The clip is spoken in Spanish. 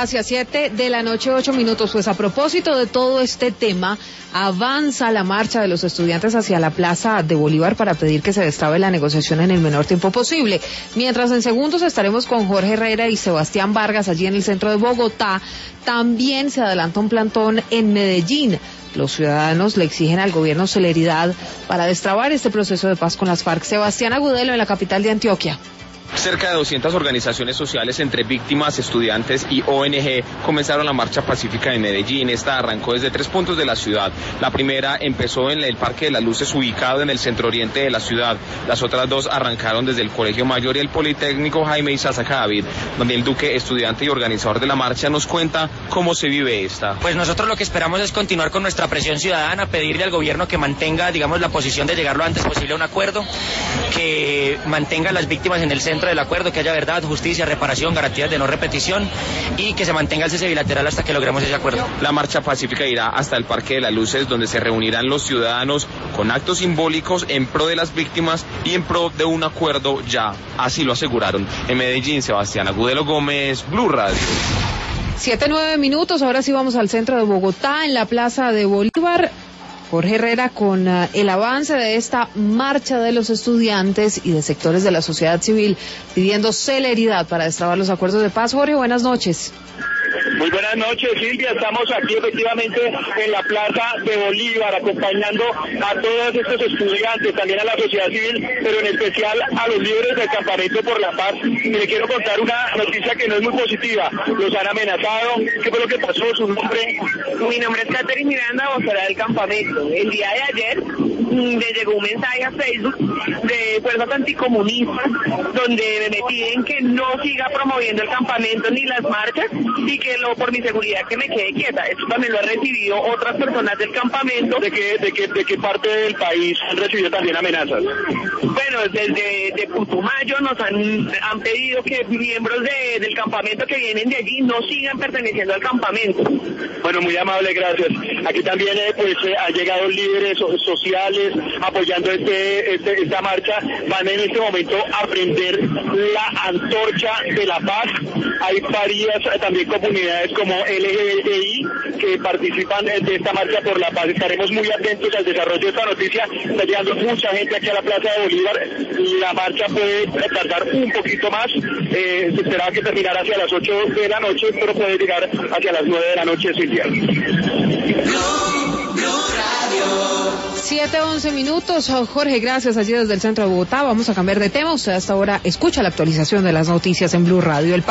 Hacia 7 de la noche, 8 minutos. Pues a propósito de todo este tema, avanza la marcha de los estudiantes hacia la Plaza de Bolívar para pedir que se destrabe la negociación en el menor tiempo posible. Mientras en segundos estaremos con Jorge Herrera y Sebastián Vargas allí en el centro de Bogotá. También se adelanta un plantón en Medellín. Los ciudadanos le exigen al gobierno celeridad para destrabar este proceso de paz con las FARC. Sebastián Agudelo en la capital de Antioquia. Cerca de 200 organizaciones sociales entre víctimas, estudiantes y ONG comenzaron la marcha pacífica en Medellín. Esta arrancó desde 3 puntos de la ciudad. La primera empezó en el Parque de las Luces, ubicado en el centro oriente de la ciudad. Las otras 2 arrancaron desde el Colegio Mayor y el Politécnico Jaime Isaza Cadavid. Daniel Duque, estudiante y organizador de la marcha, nos cuenta cómo se vive esta. Pues nosotros lo que esperamos es continuar con nuestra presión ciudadana, pedirle al gobierno que mantenga, la posición de llegar lo antes posible a un acuerdo, que mantenga a las víctimas en el centro del acuerdo, que haya verdad, justicia, reparación, garantías de no repetición y que se mantenga el cese bilateral hasta que logremos ese acuerdo. La marcha pacífica irá hasta el Parque de las Luces, donde se reunirán los ciudadanos con actos simbólicos en pro de las víctimas y en pro de un acuerdo ya, así lo aseguraron. En Medellín, Sebastián Agudelo Gómez, Blue Radio. 7:09 minutos, ahora sí vamos al centro de Bogotá, en la Plaza de Bolívar. Jorge Herrera con el avance de esta marcha de los estudiantes y de sectores de la sociedad civil pidiendo celeridad para destrabar los acuerdos de paz. Jorge, buenas noches. Muy buenas noches, Silvia. Estamos aquí efectivamente en la Plaza de Bolívar acompañando a todos estos estudiantes, también a la sociedad civil, pero en especial a los líderes del Campamento por la Paz. Y le quiero contar una noticia que no es muy positiva. Los han amenazado. ¿Qué fue lo que pasó? ¿Su nombre? Mi nombre es Catherine Miranda, vocera del campamento. El día de ayer me llegó un mensaje a Facebook de fuerzas anticomunistas donde me piden que no siga promoviendo el campamento ni las marchas y que por mi seguridad que me quede quieta. Esto también lo han recibido otras personas del campamento. ¿De qué parte del país han recibido también amenazas? Bueno, desde Putumayo nos han pedido que miembros del campamento que vienen de allí no sigan perteneciendo al campamento. Bueno, muy amable, gracias. Aquí también han llegado líderes sociales apoyando esta marcha. Van en este momento a prender la antorcha de la paz. Hay varias también comunidades como LGBTI que participan de esta marcha por la paz. Estaremos muy atentos al desarrollo de esta noticia. Está llegando mucha gente aquí a la Plaza de Bolívar. La marcha puede tardar un poquito más. Se esperaba que terminara hacia las 8 de la noche, pero puede llegar hacia las 9 de la noche, Silvia. 7:11 minutos. Jorge, gracias allí desde el centro de Bogotá. Vamos a cambiar de tema. Usted hasta ahora escucha la actualización de las noticias en Blue Radio.